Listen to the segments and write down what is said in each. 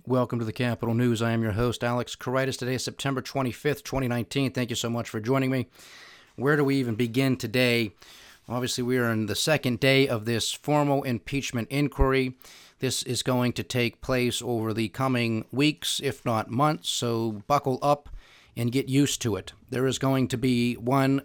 Welcome to the Capital News. I am your host, Alex Koritis. Today is September 25th, 2019. Thank you so much for joining me. Where do we even begin today? Obviously, we are in the second day of this formal impeachment inquiry. This is going to take place over the coming weeks, if not months, so buckle up and get used to it. There is going to be one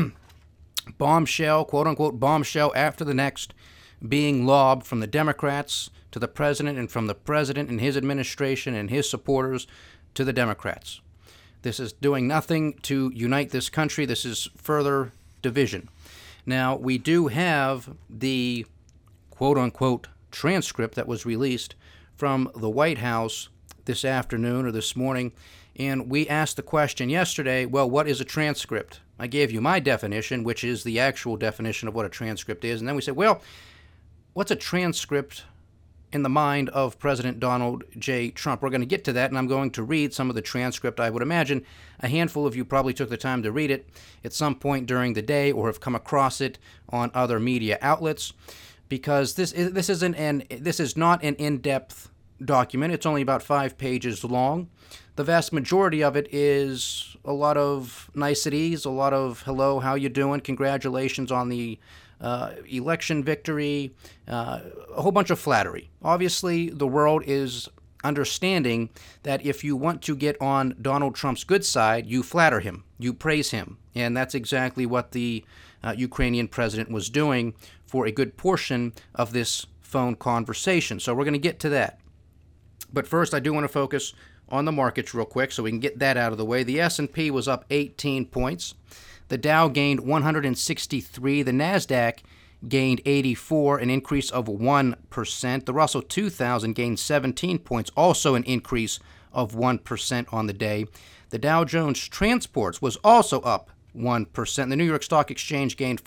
bombshell, quote-unquote bombshell, after the next being lobbed from the Democrats to the president, and from the president and his administration and his supporters to the Democrats. This is doing nothing to unite this country. This is further division. Now, we do have the quote-unquote transcript that was released from the White House this afternoon or this morning, and we asked the question yesterday, well, what is a transcript? I gave you my definition, which is the actual definition of what a transcript is, and then we said, well, what's a transcript in the mind of President Donald J. Trump? We're going to get to that, and I'm going to read some of the transcript. I would imagine a handful of you probably took the time to read it at some point during the day or have come across it on other media outlets, because this is not an in-depth document. It's only about 5 pages long. The vast majority of it is a lot of niceties, a lot of hello, how you doing, congratulations on the election victory, a whole bunch of flattery. Obviously, the world is understanding that if you want to get on Donald Trump's good side, you flatter him, you praise him. And that's exactly what the Ukrainian president was doing for a good portion of this phone conversation. So we're going to get to that. But first, I do want to focus on the markets real quick so we can get that out of the way. The S&P was up 18 points. The Dow gained 163. The NASDAQ gained 84, an increase of 1%. The Russell 2000 gained 17 points, also an increase of 1% on the day. The Dow Jones Transports was also up 1%. The New York Stock Exchange gained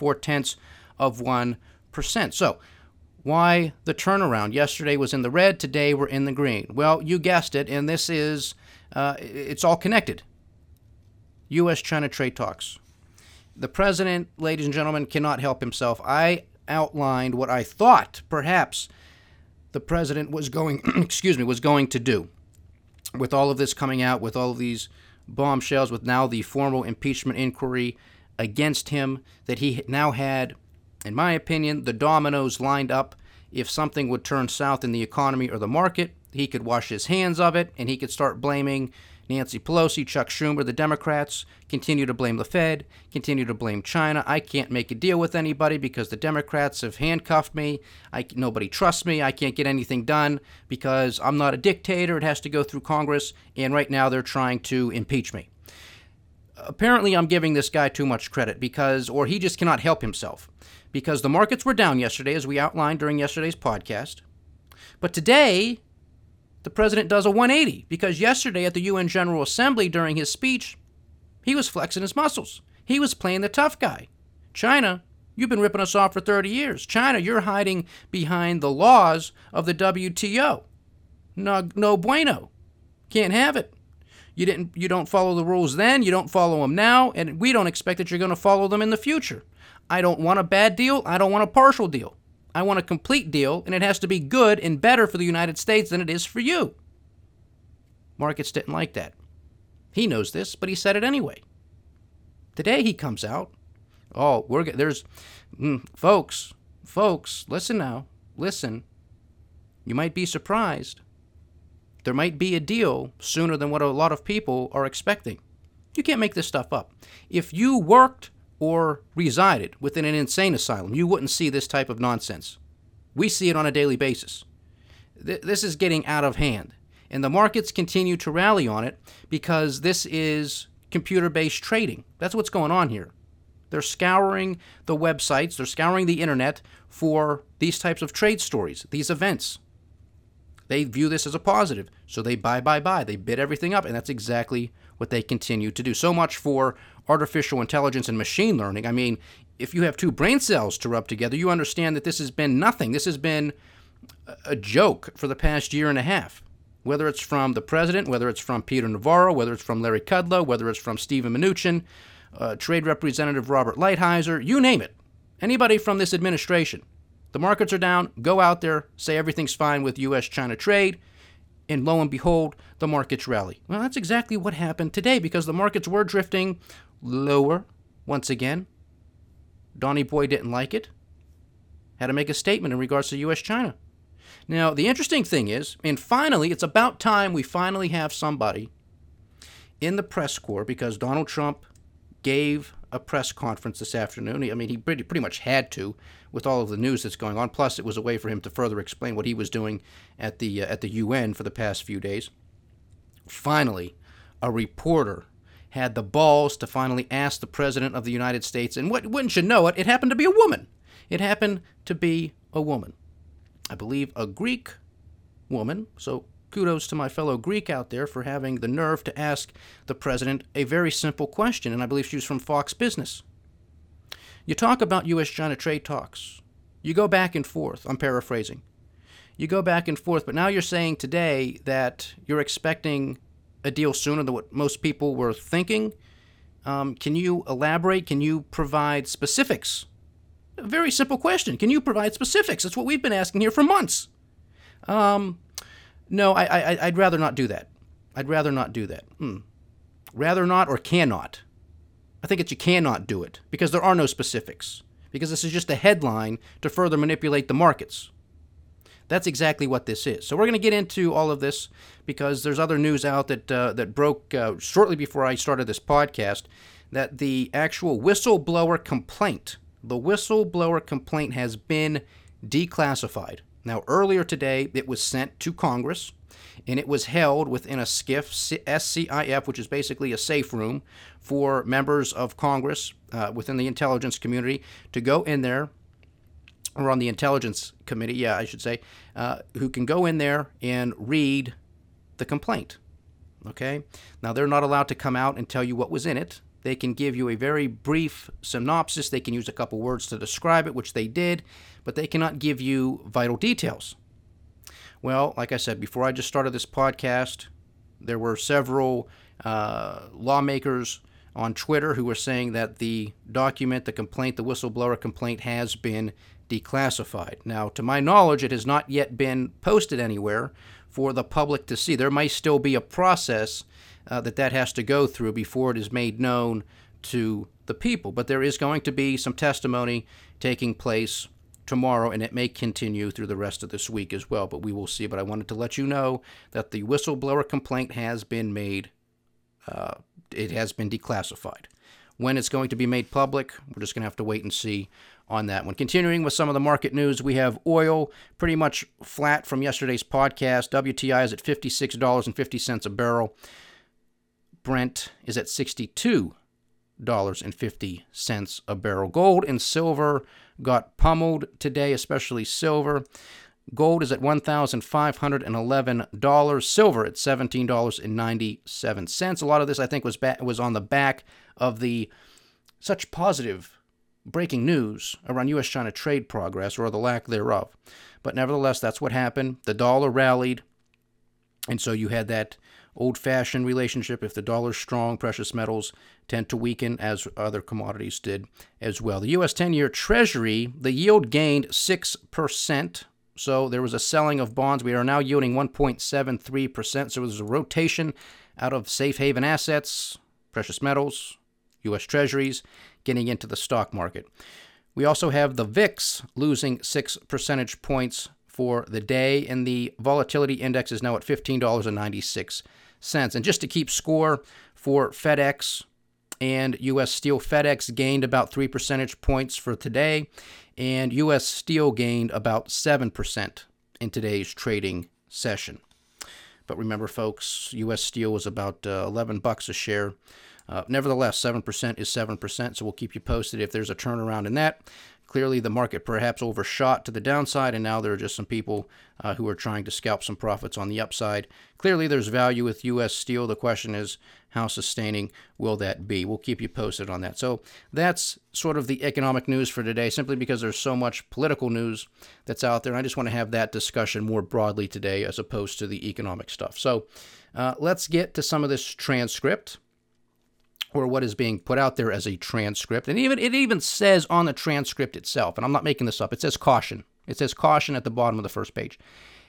0.4%. So, why the turnaround? Yesterday was in the red, today we're in the green. Well, you guessed it, and this is, it's all connected. U.S.-China trade talks. The president, ladies and gentlemen, cannot help himself. I outlined what I thought perhaps the president was going, was going to do with all of this coming out, with all of these bombshells, with now the formal impeachment inquiry against him, that he now had, in my opinion, the dominoes lined up. If something would turn south in the economy or the market, he could wash his hands of it, and he could start blaming Nancy Pelosi, Chuck Schumer, the Democrats, continue to blame the Fed, continue to blame China. I can't make a deal with anybody because the Democrats have handcuffed me. Nobody trusts me. I can't get anything done because I'm not a dictator. It has to go through Congress, and right now they're trying to impeach me. Apparently, I'm giving this guy too much credit or he just cannot help himself, because the markets were down yesterday, as we outlined during yesterday's podcast. But today, the president does a 180, because yesterday at the UN General Assembly during his speech, he was flexing his muscles. He was playing the tough guy. China, you've been ripping us off for 30 years. China, you're hiding behind the laws of the WTO. No bueno. Can't have it. You don't follow the rules then, you don't follow them now, and we don't expect that you're going to follow them in the future. I don't want a bad deal. I don't want a partial deal. I want a complete deal, and it has to be good and better for the United States than it is for you. Markets didn't like that. He knows this, but he said it anyway. Today he comes out. Folks, listen now. Listen. You might be surprised. There might be a deal sooner than what a lot of people are expecting. You can't make this stuff up. If you worked or resided within an insane asylum, you wouldn't see this type of nonsense. We see it on a daily basis. This is getting out of hand, and the markets continue to rally on it because this is computer-based trading. That's what's going on here. They're scouring the websites, they're scouring the internet for these types of trade stories, these events. They view this as a positive, so they buy. They bid everything up, and that's exactly what they continue to do. So much for artificial intelligence and machine learning. I mean, if you have two brain cells to rub together, you understand that this has been nothing. This has been a joke for the past year and a half. Whether it's from the president, whether it's from Peter Navarro, whether it's from Larry Kudlow, whether it's from Steven Mnuchin, Trade Representative Robert Lighthizer, you name it. Anybody from this administration. The markets are down. Go out there, say everything's fine with U.S.-China trade, And lo and behold, the markets rally. Well, that's exactly what happened today because the markets were drifting lower once again. Donnie Boy didn't like it. Had to make a statement in regards to U.S.-China. Now, the interesting thing is, and finally, it's about time we finally have somebody in the press corps because Donald Trump gave a press conference this afternoon. He pretty much had to with all of the news that's going on. Plus, it was a way for him to further explain what he was doing at the UN for the past few days. Finally, a reporter had the balls to finally ask the President of the United States, and wouldn't you know it, it happened to be a woman. It happened to be a woman. I believe a Greek woman, so kudos to my fellow Greek out there for having the nerve to ask the president a very simple question, and I believe she was from Fox Business. You talk about U.S.-China trade talks. You go back and forth. I'm paraphrasing. You go back and forth, but now you're saying today that you're expecting a deal sooner than what most people were thinking. Can you elaborate? Can you provide specifics? A very simple question. Can you provide specifics? That's what we've been asking here for months. No, I'd rather not do that. I'd rather not do that. Rather not or cannot? I think that you cannot do it because there are no specifics. Because this is just a headline to further manipulate the markets. That's exactly what this is. So we're going to get into all of this because there's other news out that broke shortly before I started this podcast that the actual whistleblower complaint, has been declassified. Now, earlier today, it was sent to Congress, and it was held within a SCIF, SCIF, which is basically a safe room for members of Congress within the intelligence community to go in there, or on the intelligence committee, I should say, who can go in there and read the complaint. Okay? Now, they're not allowed to come out and tell you what was in it. They can give you a very brief synopsis. They can use a couple words to describe it, which they did, but they cannot give you vital details. Well, like I said, before I just started this podcast, there were several lawmakers on Twitter who were saying that the document, the complaint, the whistleblower complaint has been declassified. Now, to my knowledge, it has not yet been posted anywhere for the public to see. There might still be a process that has to go through before it is made known to the people. But there is going to be some testimony taking place tomorrow, and it may continue through the rest of this week as well, but we will see. But I wanted to let you know that the whistleblower complaint has been made, it has been declassified. When it's going to be made public, we're just going to have to wait and see on that one. Continuing with some of the market news, we have oil pretty much flat from yesterday's podcast. WTI is at $56.50 a barrel. Brent is at $62.50 a barrel. Gold and silver got pummeled today, especially silver. Gold is at $1,511. Silver at $17.97. A lot of this, I think, was on the back of the such positive breaking news around U.S.-China trade progress, or the lack thereof. But nevertheless, that's what happened. The dollar rallied, and so you had that old-fashioned relationship. If the dollar's strong, precious metals tend to weaken, as other commodities did as well. The U.S. 10-year Treasury, the yield gained 6%. So there was a selling of bonds. We are now yielding 1.73%. So there's a rotation out of safe haven assets, precious metals, U.S. Treasuries, getting into the stock market. We also have the VIX losing 6 percentage points for the day, and the volatility index is now at $15.96. And just to keep score for FedEx and U.S. Steel, FedEx gained about 3 percentage points for today, and U.S. Steel gained about 7% in today's trading session. But remember, folks, U.S. Steel was about $11 a share. Nevertheless, 7% is 7%, so we'll keep you posted if there's a turnaround in that. Clearly, the market perhaps overshot to the downside, and now there are just some people who are trying to scalp some profits on the upside. Clearly, there's value with U.S. Steel. The question is, how sustaining will that be? We'll keep you posted on that. So that's sort of the economic news for today, simply because there's so much political news that's out there. And I just want to have that discussion more broadly today as opposed to the economic stuff. So let's get to some of this transcript, or what is being put out there as a transcript. And it even says on the transcript itself, and I'm not making this up, it says caution. It says caution at the bottom of the first page.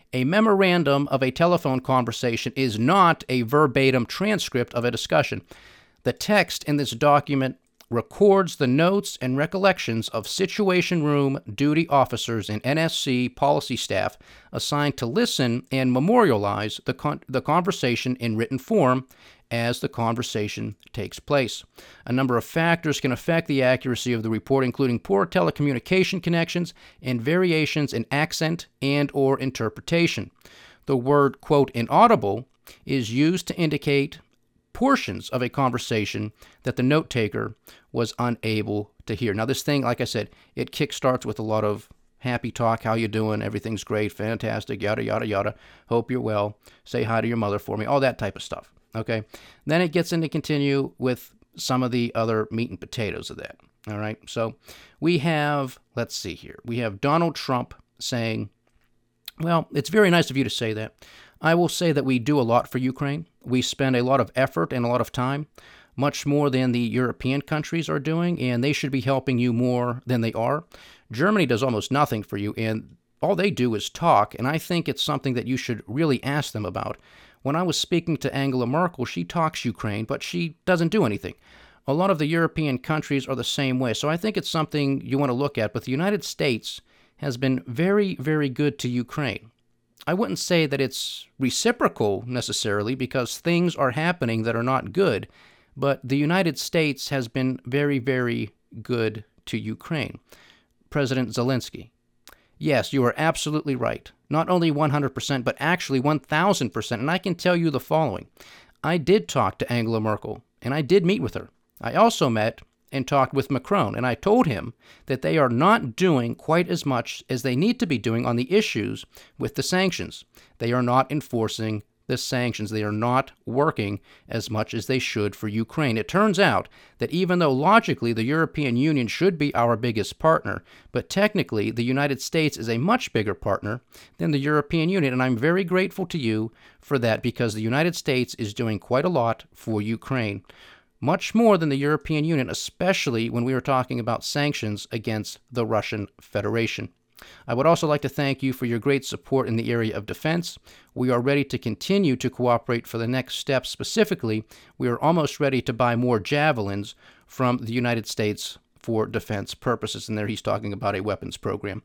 A memorandum of a telephone conversation is not a verbatim transcript of a discussion. The text in this document records the notes and recollections of Situation Room duty officers and NSC policy staff assigned to listen and memorialize the conversation in written form as the conversation takes place. A number of factors can affect the accuracy of the report, including poor telecommunication connections and variations in accent and or interpretation. The word, quote, inaudible is used to indicate portions of a conversation that the note taker was unable to hear. Now, this thing, like I said, it kickstarts with a lot of happy talk. How you doing? Everything's great, fantastic, yada, yada, yada. Hope you're well. Say hi to your mother for me. All that type of stuff, okay? Then it gets into continue with some of the other meat and potatoes of that, all right? So we have, let's see here. We have Donald Trump saying, well, it's very nice of you to say that. I will say that we do a lot for Ukraine. We spend a lot of effort and a lot of time, much more than the European countries are doing, and they should be helping you more than they are. Germany does almost nothing for you, and all they do is talk, and I think it's something that you should really ask them about. When I was speaking to Angela Merkel, she talks Ukraine, but she doesn't do anything. A lot of the European countries are the same way, so I think it's something you want to look at, but the United States has been very, very good to Ukraine. I wouldn't say that it's reciprocal necessarily because things are happening that are not good, but the United States has been very, very good to Ukraine. President Zelensky. Yes, you are absolutely right. Not only 100%, but actually 1,000%. And I can tell you the following. I did talk to Angela Merkel, and I did meet with her. I also met and talked with Macron, and I told him that they are not doing quite as much as they need to be doing on the issues with the sanctions. They are not enforcing the sanctions. They are not working as much as they should for Ukraine. It turns out that even though logically the European Union should be our biggest partner, but technically the United States is a much bigger partner than the European Union, and I'm very grateful to you for that because the United States is doing quite a lot for Ukraine. Much more than the European Union, especially when we are talking about sanctions against the Russian Federation. I would also like to thank you for your great support in the area of defense. We are ready to continue to cooperate for the next step. Specifically, we are almost ready to buy more Javelins from the United States for defense purposes. And there he's talking about a weapons program.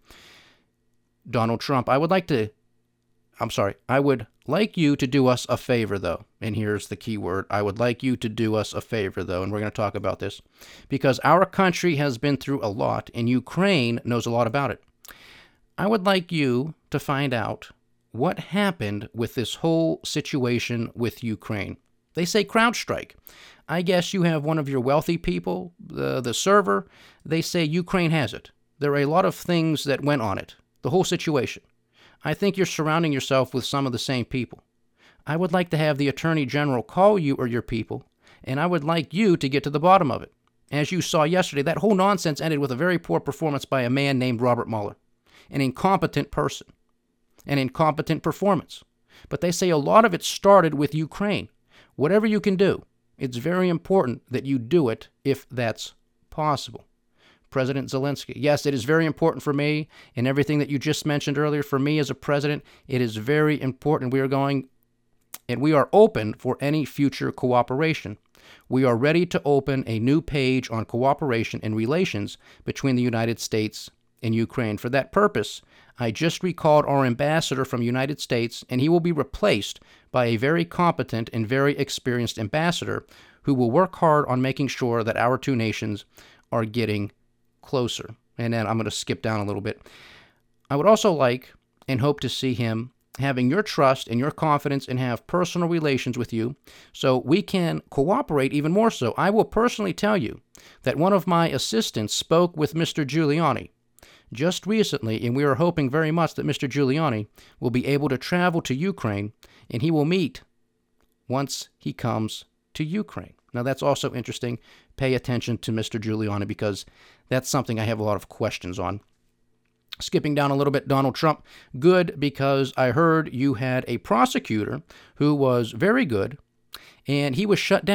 Donald Trump, I would like you to do us a favor, though. And here's the key word. I would like you to do us a favor, though, and we're going to talk about this. Because our country has been through a lot, and Ukraine knows a lot about it. I would like you to find out what happened with this whole situation with Ukraine. They say CrowdStrike. I guess you have one of your wealthy people, the server. They say Ukraine has it. There are a lot of things that went on it, the whole situation. I think you're surrounding yourself with some of the same people. I would like to have the Attorney General call you or your people, and I would like you to get to the bottom of it. As you saw yesterday, that whole nonsense ended with a very poor performance by a man named Robert Mueller. An incompetent person, an incompetent performance. But they say a lot of it started with Ukraine. Whatever you can do, it's very important that you do it if that's possible. President Zelensky. Yes, it is very important for me and everything that you just mentioned earlier. For me as a president, it is very important. We are open for any future cooperation. We are ready to open a new page on cooperation and relations between the United States and Ukraine. For that purpose, I just recalled our ambassador from the United States, and he will be replaced by a very competent and very experienced ambassador who will work hard on making sure that our two nations are getting closer. And then I'm going to skip down a little bit. I would also like and hope to see him having your trust and your confidence and have personal relations with you so we can cooperate even more so. I will personally tell you that one of my assistants spoke with Mr. Giuliani just recently, and we are hoping very much that Mr. Giuliani will be able to travel to Ukraine, and he will meet once he comes to Ukraine. Now, that's also interesting. Pay attention to Mr. Giuliani because that's something I have a lot of questions on. Skipping down a little bit, Donald Trump. Good, because I heard you had a prosecutor who was very good, and he was shut down.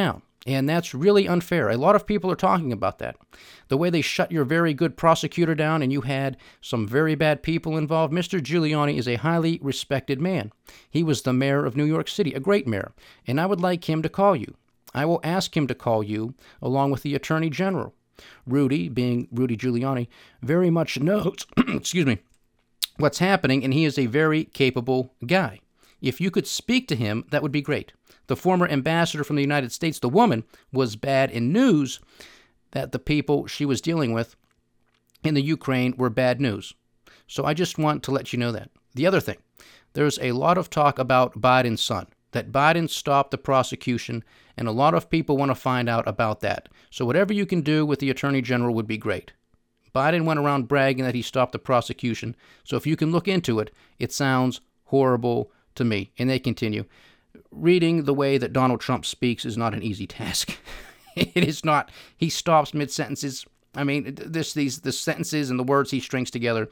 And that's really unfair. A lot of people are talking about that. The way they shut your very good prosecutor down and you had some very bad people involved. Mr. Giuliani is a highly respected man. He was the mayor of New York City, a great mayor. And I would like him to call you. I will ask him to call you along with the Attorney General. Rudy, being Rudy Giuliani, very much knows, excuse me, what's happening, and he is a very capable guy. If you could speak to him, that would be great. The former ambassador from the United States, the woman, was bad in news that the people she was dealing with in the Ukraine were bad news. So I just want to let you know that. The other thing, there's a lot of talk about Biden's son, that Biden stopped the prosecution, and a lot of people want to find out about that. So whatever you can do with the Attorney General would be great. Biden went around bragging that he stopped the prosecution, so if you can look into it, it sounds horrible to me. And they continue. Reading the way that Donald Trump speaks is not an easy task. It is not. He stops mid-sentences. I mean, the sentences and the words he strings together,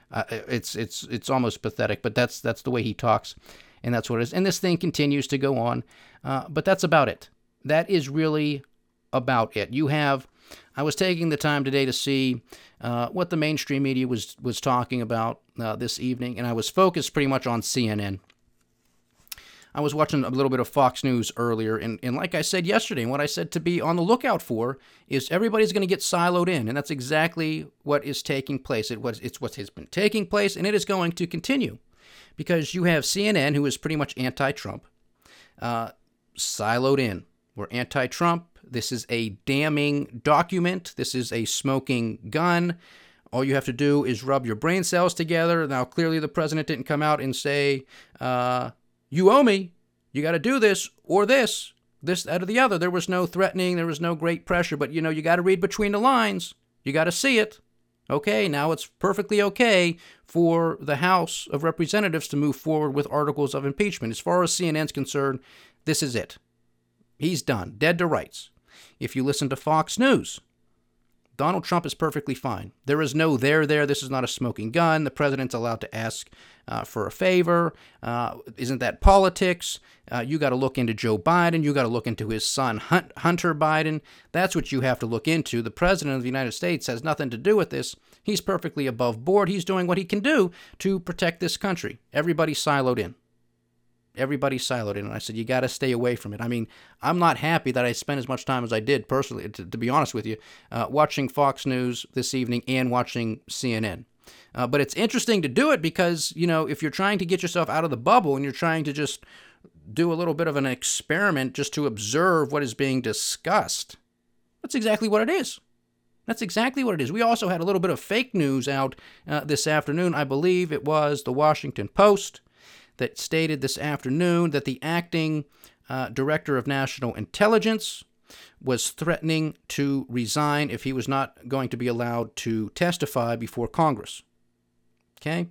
it's almost pathetic, but that's the way he talks, and that's what it is. And this thing continues to go on, but that's about it. That is really about it. I was taking the time today to see what the mainstream media was talking about this evening, and I was focused pretty much on CNN. I was watching a little bit of Fox News earlier, and like I said yesterday, and what I said to be on the lookout for is everybody's going to get siloed in, and that's exactly what is taking place. It's what has been taking place, and it is going to continue, because you have CNN, who is pretty much anti-Trump, siloed in. We're anti-Trump. This is a damning document. This is a smoking gun. All you have to do is rub your brain cells together. Now, clearly the president didn't come out and say, you owe me, you got to do this, or this, that, or the other. There was no threatening, there was no great pressure, but you got to read between the lines. You got to see it. Okay, now it's perfectly okay for the House of Representatives to move forward with articles of impeachment. As far as CNN's concerned, this is it. He's done, dead to rights. If you listen to Fox News, Donald Trump is perfectly fine. There is no there. This is not a smoking gun. The president's allowed to ask for a favor. Isn't that politics? You got to look into Joe Biden. You got to look into his son, Hunter Biden. That's what you have to look into. The president of the United States has nothing to do with this. He's perfectly above board. He's doing what he can do to protect this country. Everybody's siloed in. And I said, you got to stay away from it. I mean, I'm not happy that I spent as much time as I did personally, to be honest with you, watching Fox News this evening and watching CNN. But it's interesting to do it because, if you're trying to get yourself out of the bubble and you're trying to just do a little bit of an experiment just to observe what is being discussed, that's exactly what it is. We also had a little bit of fake news out this afternoon. I believe it was the Washington Post that stated this afternoon that the acting director of national intelligence was threatening to resign if he was not going to be allowed to testify before Congress. Okay?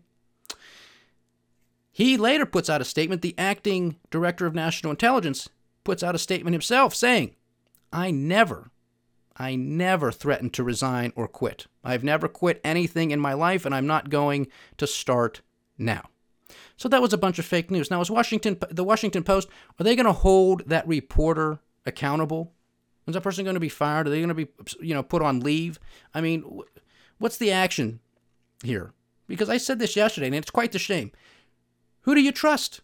He later puts out a statement. The acting director of national intelligence puts out a statement himself saying, I never threatened to resign or quit. I've never quit anything in my life, and I'm not going to start now. So that was a bunch of fake news. Now, is the Washington Post, are they going to hold that reporter accountable? Is that person going to be fired? Are they going to be, put on leave? I mean, what's the action here? Because I said this yesterday, and it's quite the shame. Who do you trust?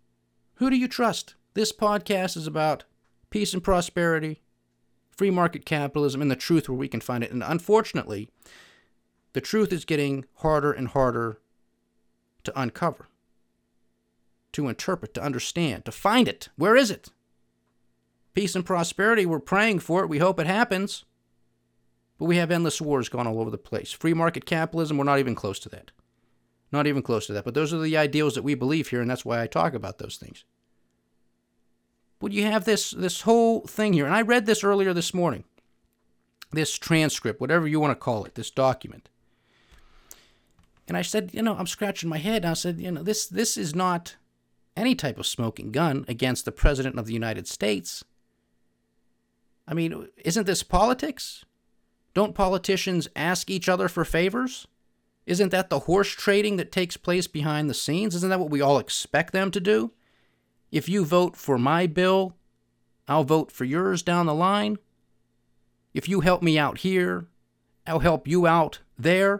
This podcast is about peace and prosperity, free market capitalism, and the truth where we can find it. And unfortunately, the truth is getting harder and harder to uncover, to interpret, to understand, to find it. Where is it? Peace and prosperity, we're praying for it. We hope it happens. But we have endless wars going all over the place. Free market capitalism, we're not even close to that. But those are the ideals that we believe here, and that's why I talk about those things. But you have this whole thing here, and I read this earlier this morning. This transcript, whatever you want to call it, this document. And I said, I'm scratching my head. And I said, this is not any type of smoking gun against the President of the United States. I mean, isn't this politics? Don't politicians ask each other for favors? Isn't that the horse trading that takes place behind the scenes? Isn't that what we all expect them to do? If you vote for my bill, I'll vote for yours down the line. If you help me out here, I'll help you out there.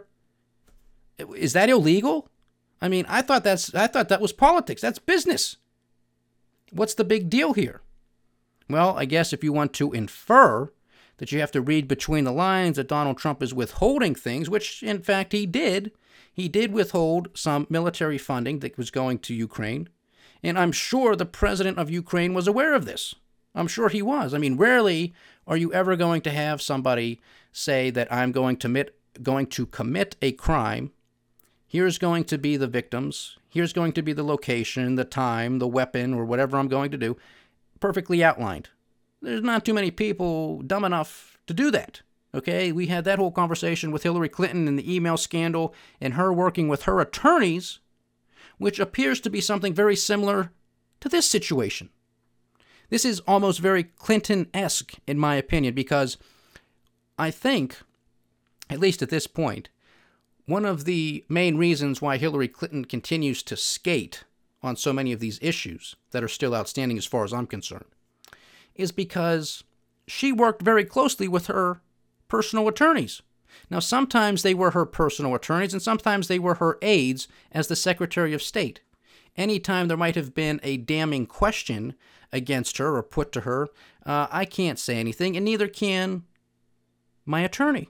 Is that illegal? I mean, I thought that was politics. That's business. What's the big deal here? Well, I guess if you want to infer that you have to read between the lines that Donald Trump is withholding things, which in fact he did. He did withhold some military funding that was going to Ukraine. And I'm sure the president of Ukraine was aware of this. I'm sure he was. I mean, rarely are you ever going to have somebody say that I'm going to commit a crime. Here's going to be the victims. Here's going to be the location, the time, the weapon, or whatever I'm going to do. Perfectly outlined. There's not too many people dumb enough to do that. Okay, we had that whole conversation with Hillary Clinton and the email scandal and her working with her attorneys, which appears to be something very similar to this situation. This is almost very Clinton-esque, in my opinion, because I think, at least at this point, one of the main reasons why Hillary Clinton continues to skate on so many of these issues that are still outstanding as far as I'm concerned is because she worked very closely with her personal attorneys. Now, sometimes they were her personal attorneys and sometimes they were her aides as the Secretary of State. Anytime there might have been a damning question against her or put to her, I can't say anything, and neither can my attorney.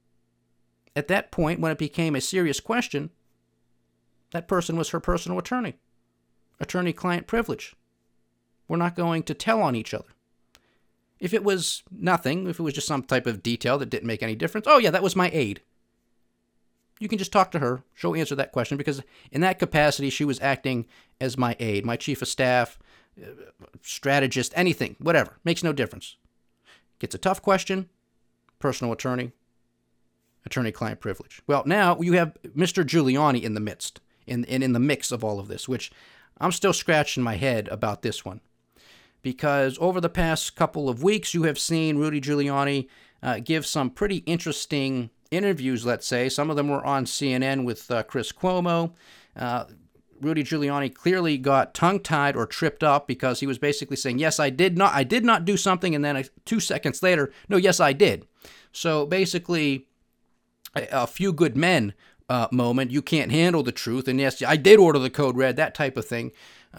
At that point, when it became a serious question, that person was her personal attorney. Attorney-client privilege. We're not going to tell on each other. If it was nothing, if it was just some type of detail that didn't make any difference, oh yeah, that was my aide. You can just talk to her. She'll answer that question because in that capacity, she was acting as my aide, my chief of staff, strategist, anything, whatever. Makes no difference. Gets a tough question, personal attorney, attorney-client privilege. Well, now you have Mr. Giuliani in the midst, in the mix of all of this, which I'm still scratching my head about this one. Because over the past couple of weeks, you have seen Rudy Giuliani give some pretty interesting interviews, let's say. Some of them were on CNN with Chris Cuomo. Rudy Giuliani clearly got tongue-tied or tripped up because he was basically saying, yes, I did not do something, and then 2 seconds later, no, yes, I did. So basically, a few good men moment, you can't handle the truth, and yes, I did order the code red, that type of thing.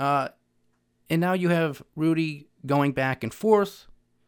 And now you have Rudy going back and forth.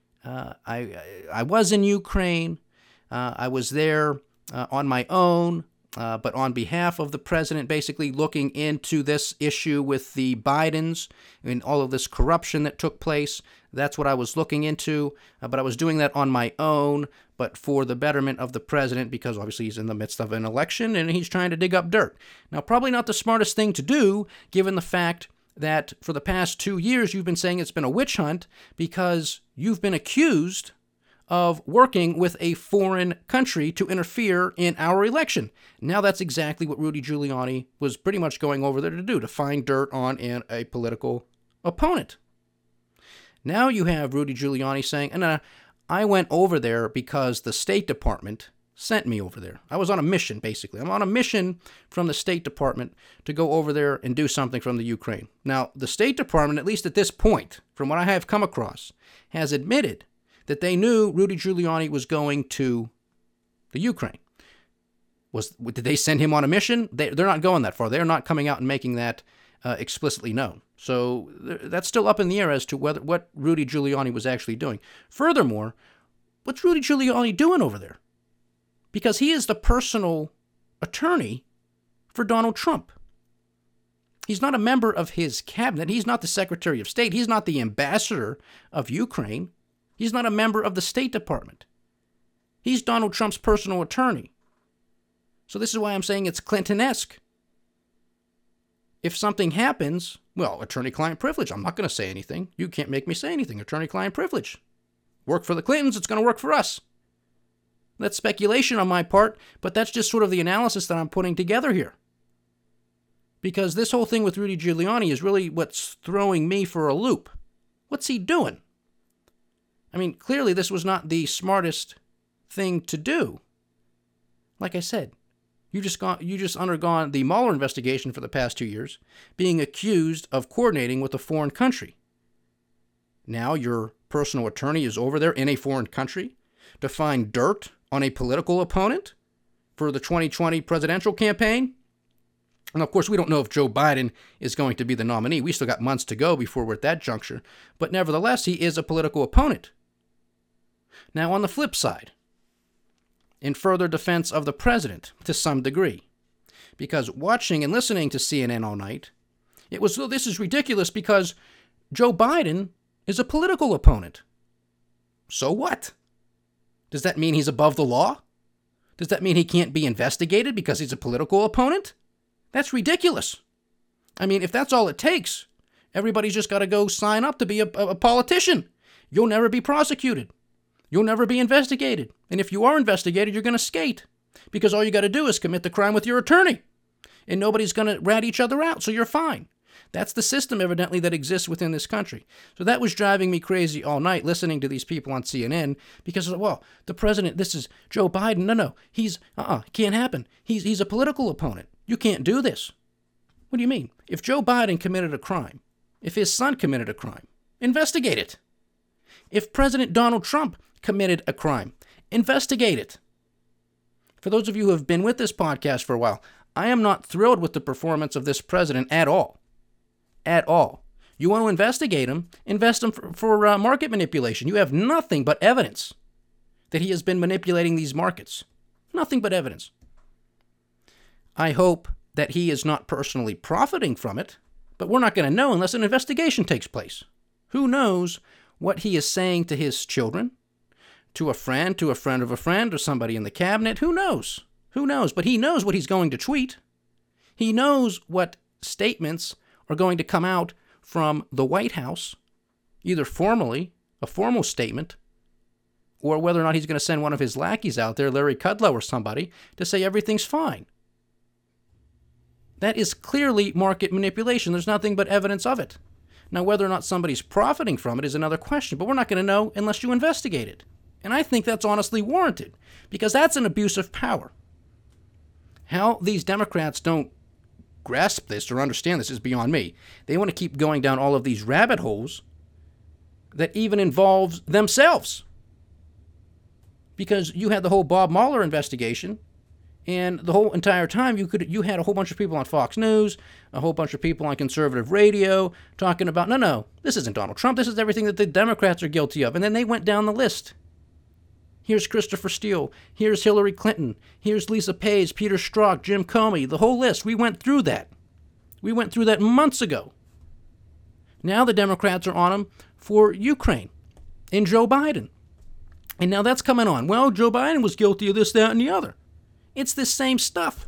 I was in Ukraine. I was there on my own, but on behalf of the president, basically looking into this issue with the Bidens and all of this corruption that took place. That's what I was looking into, but I was doing that on my own, but for the betterment of the president, because obviously he's in the midst of an election and he's trying to dig up dirt. Now, probably not the smartest thing to do, given the fact that for the past 2 years you've been saying it's been a witch hunt because you've been accused of working with a foreign country to interfere in our election. Now that's exactly what Rudy Giuliani was pretty much going over there to do, to find dirt on a political opponent. Now you have Rudy Giuliani saying, I went over there because the State Department sent me over there. I was on a mission, basically. I'm on a mission from the State Department to go over there and do something from the Ukraine. Now, the State Department, at least at this point, from what I have come across, has admitted that they knew Rudy Giuliani was going to the Ukraine. Did they send him on a mission? They're not going that far. They're not coming out and making that explicitly known. So that's still up in the air as to what Rudy Giuliani was actually doing. Furthermore, what's Rudy Giuliani doing over there? Because he is the personal attorney for Donald Trump. He's not a member of his cabinet. He's not the Secretary of State. He's not the ambassador of Ukraine. He's not a member of the State Department. He's Donald Trump's personal attorney. So this is why I'm saying it's Clinton-esque. If something happens, well, attorney-client privilege. I'm not going to say anything. You can't make me say anything. Attorney-client privilege. Work for the Clintons, it's going to work for us. That's speculation on my part, but that's just sort of the analysis that I'm putting together here. Because this whole thing with Rudy Giuliani is really what's throwing me for a loop. What's he doing? I mean, clearly this was not the smartest thing to do. Like I said, you just undergone the Mueller investigation for the past 2 years, being accused of coordinating with a foreign country. Now your personal attorney is over there in a foreign country to find dirt on a political opponent for the 2020 presidential campaign. And of course, we don't know if Joe Biden is going to be the nominee. We still got months to go before we're at that juncture. But nevertheless, he is a political opponent. Now, on the flip side, in further defense of the president to some degree, because watching and listening to CNN all night, it was, oh, this is ridiculous because Joe Biden is a political opponent. So what? Does that mean he's above the law? Does that mean he can't be investigated because he's a political opponent? That's ridiculous. I mean, if that's all it takes, everybody's just got to go sign up to be a politician. You'll never be prosecuted. You'll never be investigated. And if you are investigated, you're going to skate. Because all you got to do is commit the crime with your attorney. And nobody's going to rat each other out, so you're fine. That's the system, evidently, that exists within this country. So that was driving me crazy all night, listening to these people on CNN, because, well, the president, this is Joe Biden. No, he's, can't happen. He's a political opponent. You can't do this. What do you mean? If Joe Biden committed a crime, if his son committed a crime, investigate it. If President Donald Trump committed a crime, investigate it. For those of you who have been with this podcast for a while, I am not thrilled with the performance of this president at all. At all. You want to investigate him, invest him for market manipulation. You have nothing but evidence that he has been manipulating these markets. Nothing but evidence. I hope that he is not personally profiting from it, but we're not going to know unless an investigation takes place. Who knows what he is saying to his children, to a friend of a friend, or somebody in the cabinet? Who knows? Who knows? But he knows what he's going to tweet. He knows what statements are going to come out from the White House, either formally, a formal statement, or whether or not he's going to send one of his lackeys out there, Larry Kudlow or somebody, to say everything's fine. That is clearly market manipulation. There's nothing but evidence of it. Now, whether or not somebody's profiting from it is another question, but we're not going to know unless you investigate it. And I think that's honestly warranted, because that's an abuse of power. How these Democrats don't grasp this or understand this is beyond me. They want to keep going down all of these rabbit holes that even involves themselves. Because you had the whole Bob Mueller investigation, and the whole entire time you had a whole bunch of people on Fox News, a whole bunch of people on conservative radio talking about, no, this isn't Donald Trump. This is everything that the Democrats are guilty of. And then they went down the list. Here's Christopher Steele. Here's Hillary Clinton. Here's Lisa Page, Peter Strzok, Jim Comey, the whole list. We went through that. We went through that months ago. Now the Democrats are on him for Ukraine and Joe Biden. And now that's coming on. Well, Joe Biden was guilty of this, that, and the other. It's the same stuff.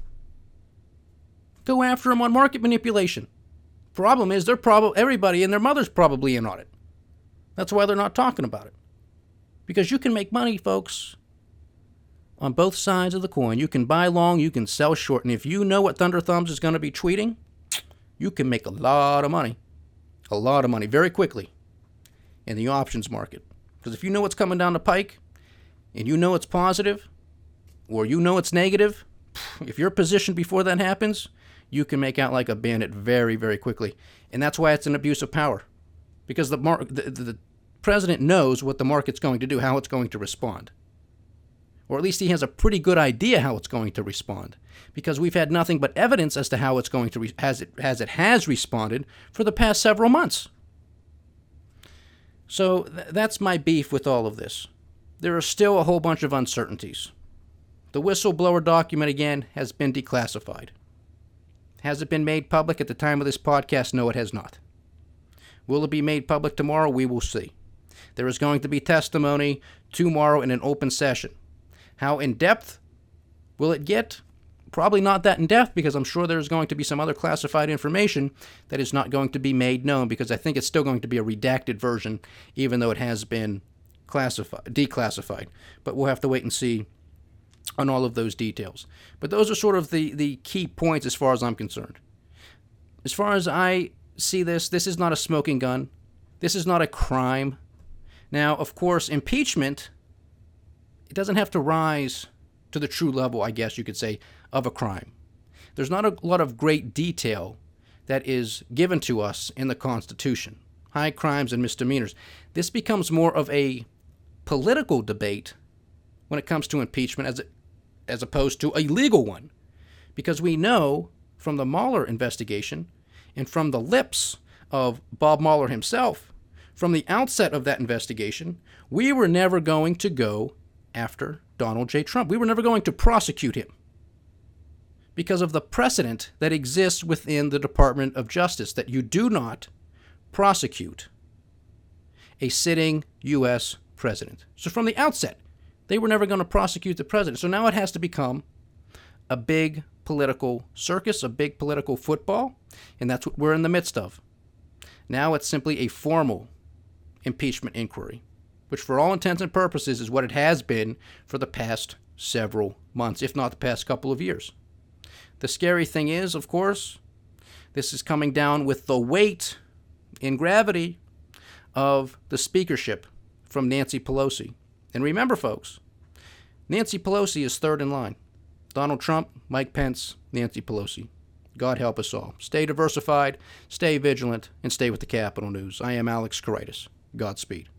Go after him on market manipulation. Problem is, everybody and their mother's probably in on it. That's why they're not talking about it. Because you can make money, folks, on both sides of the coin. You can buy long, you can sell short. And if you know what Thunder Thumbs is going to be tweeting, you can make a lot of money. A lot of money very quickly in the options market. Because if you know what's coming down the pike, and you know it's positive, or you know it's negative, if you're positioned before that happens, you can make out like a bandit very, very quickly. And that's why it's an abuse of power. Because the president knows what the market's going to do, how it's going to respond. Or at least he has a pretty good idea how it's going to respond. Because we've had nothing but evidence as to how it's going to, as it has responded for the past several months. So that's my beef with all of this. There are still a whole bunch of uncertainties. The whistleblower document, again, has been declassified. Has it been made public at the time of this podcast? No, it has not. Will it be made public tomorrow? We will see. There is going to be testimony tomorrow in an open session. How in-depth will it get? Probably not that in-depth, because I'm sure there's going to be some other classified information that is not going to be made known, because I think it's still going to be a redacted version, even though it has been declassified. But we'll have to wait and see on all of those details. But those are sort of the key points as far as I'm concerned. As far as I see this is not a smoking gun. This is not a crime. Now, of course, impeachment, it doesn't have to rise to the true level, I guess you could say, of a crime. There's not a lot of great detail that is given to us in the Constitution. high crimes and misdemeanors. This becomes more of a political debate when it comes to impeachment as opposed to a legal one. Because we know from the Mueller investigation and from the lips of Bob Mueller himself, from the outset of that investigation, we were never going to go after Donald J. Trump. We were never going to prosecute him because of the precedent that exists within the Department of Justice that you do not prosecute a sitting U.S. president. So from the outset, they were never going to prosecute the president. So now it has to become a big political circus, a big political football, and that's what we're in the midst of. Now it's simply a formal impeachment inquiry, which for all intents and purposes is what it has been for the past several months, if not the past couple of years. The scary thing is, of course, this is coming down with the weight and gravity of the speakership from Nancy Pelosi. And remember, folks, Nancy Pelosi is third in line. Donald Trump, Mike Pence, Nancy Pelosi. God help us all. Stay diversified, stay vigilant, and stay with the Capital News. I am Alex Koritis. Godspeed.